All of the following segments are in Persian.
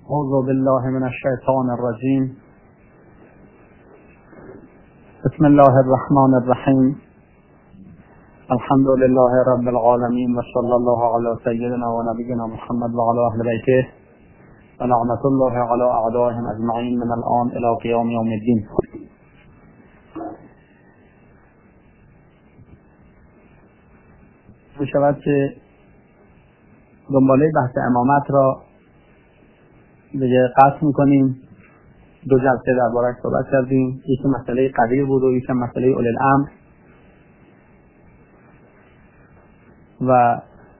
اعوذ بالله من الشیطان الرجیم. بسم الله الرحمن الرحیم. الحمد لله رب العالمین و صلی الله علی سیدنا و نبینا محمد و علی اهل بیته و لعنت الله علی اعدائهم اجمعین من الان الی قیام یوم الدین. می‌شود که دنباله بحث امامت را دیگه قطع میکنیم. دو جلسه درباره‌اش صحبت کردیم. یکی مسئله قدیر بود و یکی مسئله اولی الامر و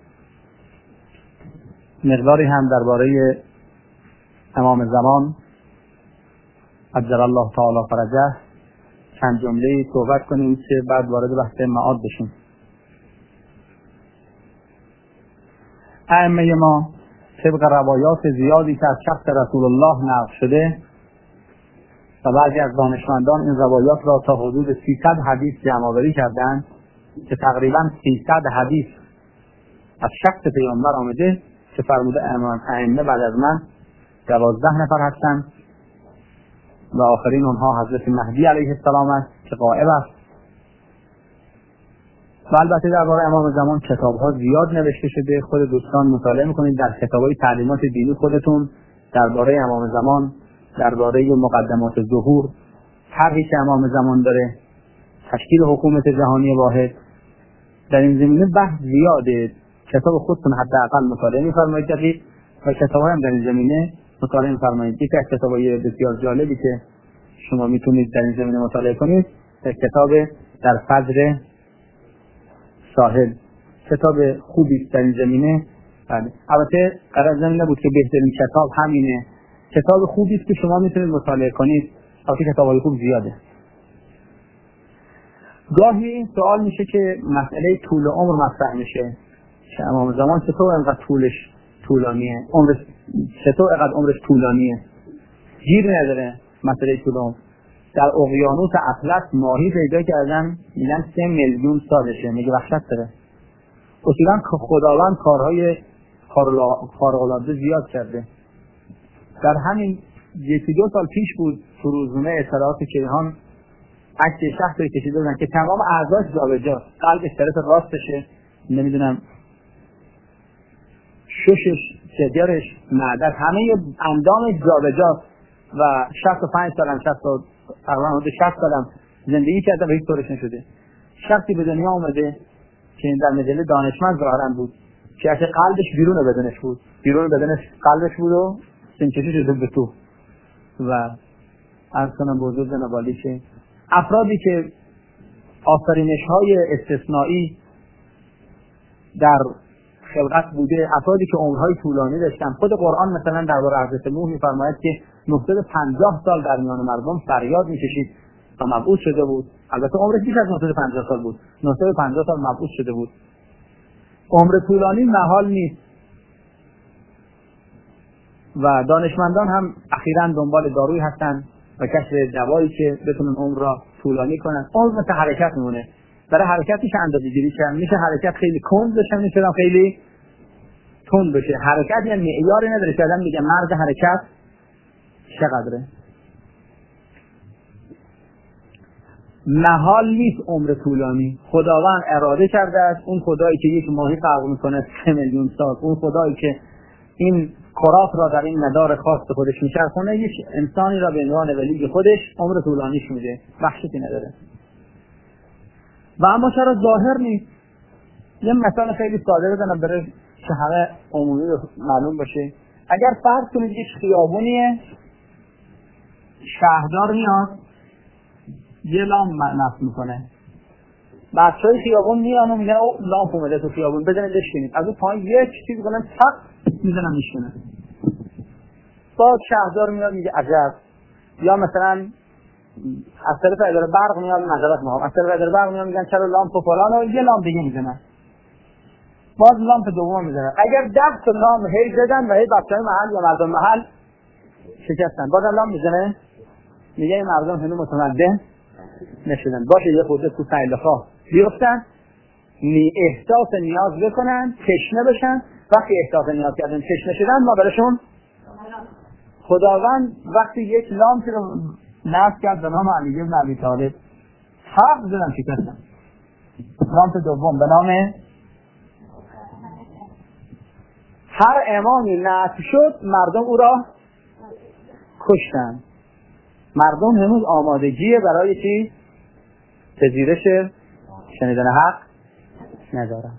مقداری هم درباره امام زمان عجل الله تعالی فرجه چند جمله صحبت کنیم که بعد وارد بحث معاد بشیم. ائمه ما طبق روایات زیادی که از شخص رسول الله نقل شده و بعضی از دانشمندان این روایات را تا حدود 300 حدیث جمع‌آوری کردند که تقریبا 300 حدیث از شخص پیامبر آمده که فرموده ائمه بعد از من 12 نفر هستند و آخرین اونها حضرت مهدی علیه السلام است که غائب است. و البته درباره امام زمان کتاب‌ها زیاد نوشته شده. خود دوستان مطالعه می‌کنید در کتاب‌های تعلیمات دینی خودتون درباره امام زمان، درباره مقدمات ظهور، طرحی که امام زمان داره، تشکیل حکومت جهانی واحد، در این زمینه بحث زیاده. کتاب خودتون حداقل مطالعه می‌فرمایید دقیق و کتاب‌ها هم در این زمینه مطالعه می‌فرمایید. یکی از کتاب‌های بسیار جالبی که شما می‌تونید در این زمینه مطالعه کنید کتاب در فجر ساحل، کتاب خوبی است در این زمینه. البته قرار زمینه بود که بهترین کتاب همینه. کتاب خوبی است که شما میتونید مطالعه کنید. البته کتاب‌های خوب زیاده. گاهی این سوال میشه که مسئله طول عمر مطرح میشه که امام زمان چطور اینقدر طولانیه، چطور اینقدر عمرش طولانیه، گیر نداره مسئله طول عمر. در اقیانوس اطلس ماهی پیدا کردن میگن 3 میلیون سالشه. میگه وحشت داره. اصولا خداوند کارهای خارق‌العاده زیاد کرده. در همین 1-2 سال پیش بود تو روزنامه اطلاعات کیهان عکس شخصی کشیده بودن که تمام اعضاش جابجاست. قلبش طرف راستشه، نمیدونم ششش، جگرش، معده‌اش، همه اندامش جابجاست و 65 سالم، تقریبا حدود 60 سالم زندگی کرده و هیچ طورش نشده. شخصی به دنیا اومده که در مجله دانشمند ظاهرا بود که اصلا قلبش بیرون بدنش بود، بیرون بدنش قلبش بود و سینچشی شده به تو. و عرض کنم بزرگ جنابالی که افرادی که آفرینش‌های استثنایی در خلقت بوده، افرادی که عمرهای طولانی داشتن. خود قرآن مثلا درباره حضرت نوح می‌فرماید که 950 سال در میان مردم فریاد می‌کشید تا مبعوث شده بود. البته عمرش بیش از 950 سال بود. 950 سال مبعوث شده بود. عمر طولانی محال نیست. و دانشمندان هم اخیراً دنبال دارویی هستن و کشف دوایی که بتونن عمر را طولانی کنن. عمر مثل حرکت میمونه. برای حرکت میشه اندازه‌گیری کرد. میشه حرکت خیلی کند بشه، میشه خیلی تند بشه. حرکت یعنی معیاری نداره که آدم میگه مرز حرکت چقدره. محال نیست عمر طولانی. خداوند اراده کرده است. اون خدایی که یک ماهی خلق میکنه 3 میلیون سال، اون خدایی که این کرات را در این مدار خاص خودش میچرخونه، یک انسانی را به عنوان ولی خودش عمر طولانیش میده. وحشتی نداره. و اما چرا ظاهر نیست؟ یه مثال خیلی ساده بزنم برای که همه عمومی معلوم باشه. اگر فرض کنید یک خیابونیه، شهردار میاد یه لامپ نصب میکنه، بچهای خیابون میان و میگن او لامپ اومده تو خیابون، بزنید بشکنید. از اون پایین یک چیز کنن تق میزنن میشکنه. باز شهردار میاد میگه عجب. یا مثلا از طرف اداره برق میاد، نظارت میکنه، از طرف اداره برق میاد میگن چرا لامپ فلان و یه لامپ دیگه میزنن. باز لامپ دوم میزنن. اگر 10 تا لامپ هی زدن و هی بچهای محل یا مردم محل شکستن، بازم لامپ میزنه، میگه این مردم هنوز متمدن نشدن. باشه یه خورده تو سیلخواه بیفتن، احساس نیاز بکنن، تشنه بشن. وقتی احساس نیاز کردن تشنه شدن، ما براشون خداوند وقتی یک لامپی رو نصب کرد به نام علی بن ابی طالب، 7 زدن شکستن. لامپ دوم به نام هر امامی نصب شد مردم او را کشتن. مردم هنوز آمادگی برای چی؟ پذیرش شنیدن حق ندارن.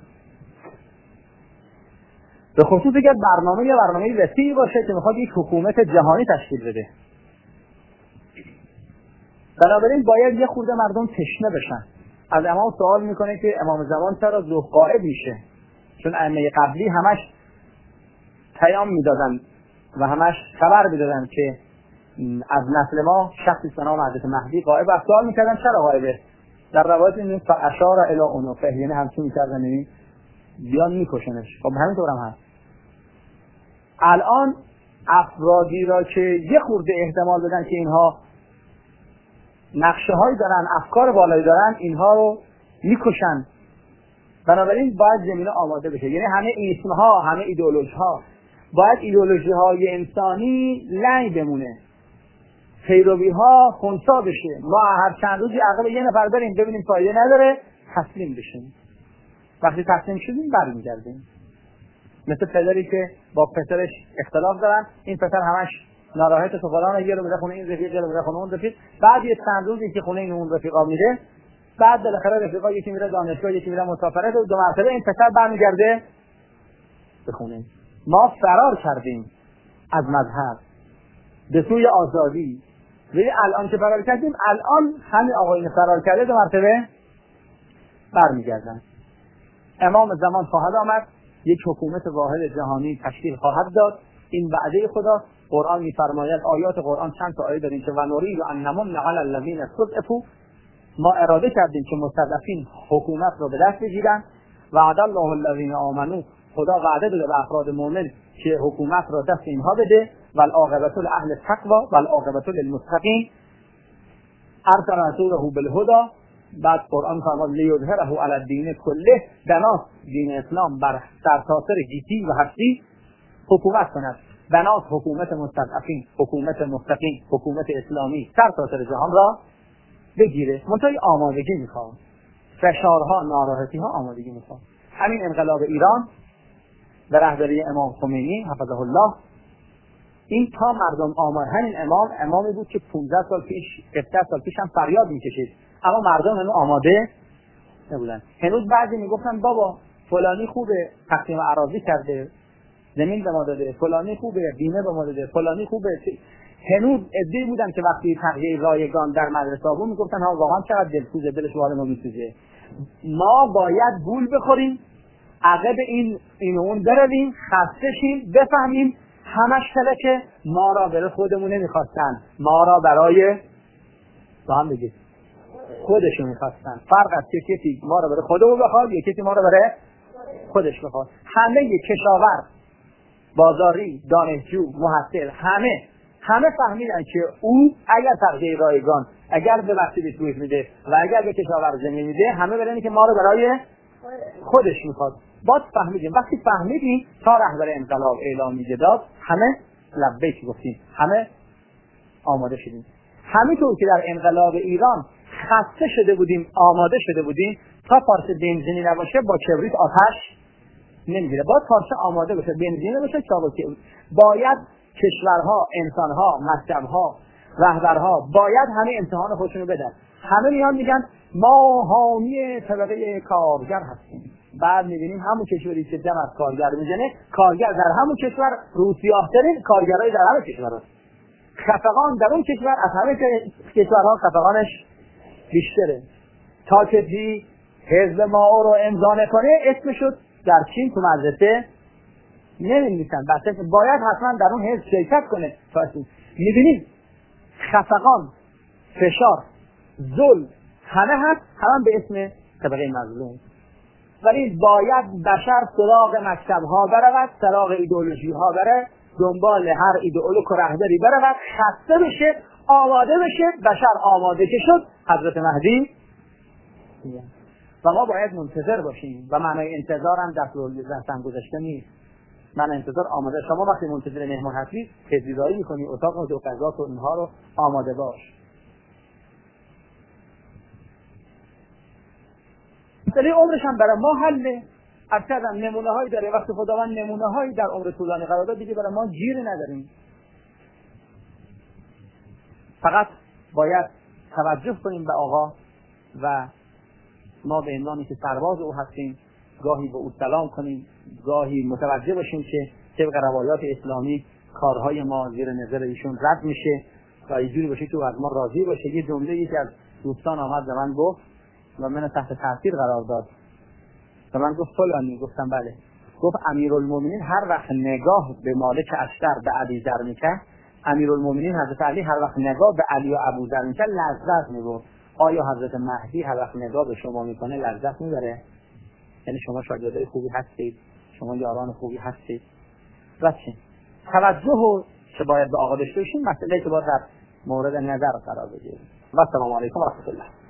به خصوص اگر برنامه وسیعی باشه که میخواد یک حکومت جهانی تشکیل بده. بنابراین باید یه خورده مردم تشنه بشن. از امام سوال میکنه که امام زمان چرا ذوالقائد میشه؟ چون ائمه قبلی همش پیام میدادن و همش خبر میدادن که از نسل ما شخصی به نام حضرت مهدی غائب است. سوال میکردن چرا غائبه؟ در روایت میبینیم فاشار الی عنقه، یعنی همچین میکردن یعنی بیان میکشنش. خب همینطور هم هست. الان افرادی را که یه خورده احتمال بدن که اینها نقشه هایی دارن، افکار بالایی دارن، اینها رو میکشن. بنابراین باید زمینه آماده بشه. یعنی همه ایسم ها، همه ایدئولوژی ها، باید ایدئولوژی های انسانی لنگ بمونه، پیروی ها خنثی بشه. ما هر چند روزی عقب یه نفر بریم ببینیم فایده نداره، تسلیم بشیم. وقتی تسلیم شدیم برمیگردیم. مثل پدری که با پسرش اختلاف دارن، این پسر همش ناراحته تو فلان، یه رو بده خونه این رفیق، یه رو بده خونه اون رفیق. بعد یه چند روزی که خونه این اون رفیقا میره، بعد بالاخره رفیقا یکی میره دانشگاه، یکی میره مسافرت، و 2 مرتبه این پسر برمیگرده به خونه. ما فرار کردیم از مذهب به سوی آزادی. ولی الان که فرار کردیم، الان همین آقایون فرار کرده 2 مرتبه برمیگردن. امام زمان خواهد آمد، یک حکومت واحد جهانی تشکیل خواهد داد. این وعده خدا. قرآن می‌فرماید، آیات قرآن چند تا آیه داریم که و نرید ان نمن علی الذین استضعفوا، ما اراده کردیم که مستضعفین حکومت رو به دست بگیرن. وعد الله الذین آمنوا، خدا وعده داده به افراد مؤمن که حکومت رو دست اینها بده. والعاقبة لأهل التقوى والعاقبة للمتقین. ارسل رسوله بالهدى. بعد قرآن فرمود لیظهره علی الدین کله، بناست دین اسلام بر سرتاسر گیتی و هستی حکومت کند. بناست حکومت مستضعفین، حکومت متقین، حکومت اسلامی سرتاسر جهان را بگیره. منتهی آمادگی میخواد، فشارها، ناراحتیها آمادگی میخواد. همین انقلاب ایران به رهبری امام خمینی حفظه الله، این تا مردم همین امامی بود که 15 سال پیش 17 سال پیش هم فریاد میکشید، اما مردم هنوز آماده نبودن. هنوز بعضی میگفتن بابا فلانی خوبه، تقسیم اراضی کرده، زمین به ما داده، فلانی خوبه، بیمه به ما داده، فلانی خوبه. هنوز عده‌ای بودن که وقتی تغییر رایگان در مدرسه بود میگفتن ها واقعا چقدر دلسوزه، دلش وارد ما میسوزه. ما باید گول بخوریم، عقب این و اون برویم، خسته شیم، بفهمیم همش که ما را برای خودمون نمیخواستن، ما را برای با هم بگید خودشون میخواستن. فرق است که کسی ما را برای خودمون بخواد یا کسی ما را برای خودش بخواد. همه کشاورز، بازاری، دانشجو، محصل، همه فهمیدن که او اگر تغییر رایگان، اگر به وقتی به توییت میده و اگر به کشاورز زمین میده، همه برن که ما رو برای خودش میخواد. باید فهمیدیم. وقتی فهمیدیم تا رهبر انقلاب اعلامیه داد، همه لبیک گفتیم، همه آماده شدیم. همینطور که در انقلاب ایران خسته شده بودیم، آماده شده بودیم، تا پارچه بنزینی نباشه با کبریت آتش نمیگیره. باید پارچه آماده باشه، بنزینی نباشه، چاقو کبریت. باید کشورها، انسانها، مکتبها، رهبرها باید همه امتحان خودشونو بدن. همه میان میگن ما حامی طبقه کارگر هستیم. بعد میبینیم همون کشوری که دم از کارگر میزنه، کارگر در همون کشور روسیاه‌ترین کارگرای در همه کشور هست. خفقان در اون کشور از همه کشورها خفقانش بیشتره. تا که حزب ما رو امضا نکنه اسمشو در چین تو مدرسه نمی‌نویسن. بچه باید حتما در اون حزب شرکت کنه. میبینیم خفقان، فشار، ظلم همه هست، همه به اسم طبقه مظلوم. ولی باید بشر سراغ مکتب‌ها برود، سراغ ایدئولوژی‌ها بره، دنبال هر ایدئولوژی و رهبری برود، خسته بشه، آماده بشه. بشر آماده که شد، حضرت مهدی و ما باید منتظر باشیم. و معنای انتظار هم دستم گذاشته نیست. من انتظار آماده. شما وقتی منتظر مهمان هستی تجهیزایی میکنی، اتاق و جوقزات و اینها رو آماده باش. مسئله عمرش هم برای ما حله. اکثر نمونه هایی داره. وقتی خداوند نمونه هایی در عمر طولانی قرار داد دیگه برای ما گیری نداریم. فقط باید توجه کنیم به آقا و ما به عنوانی که سرباز او هستیم گاهی به او سلام کنیم، گاهی متوجه باشیم که طبق روایات اسلامی کارهای ما زیر نظر ایشون رد میشه و اینجوری باشه که از ما راضی باشه. یه جمله یکی از دوستان آمد به من گفت و من تحت تاثیر قرار داد و من گفت فلانی. گفتم بله. گفت امیرالمومنین هر وقت نگاه به مالک اشتر به علی ذر میکرد، امیرالمومنین حضرت علی هر وقت نگاه به علی و ابو ذر میکرد لذت میبرد. آیا حضرت مهدی هر وقت نگاه به شما میکنه لذت میبره؟ یعنی شما شاگردای خوبی هستید، شما یاران خوبی هستید. و چی؟ توجه که باید به آقا داشته باشیم مسئله که باید در مورد نظر قرار بگیریم. و السلام علیکم و رحمت الله.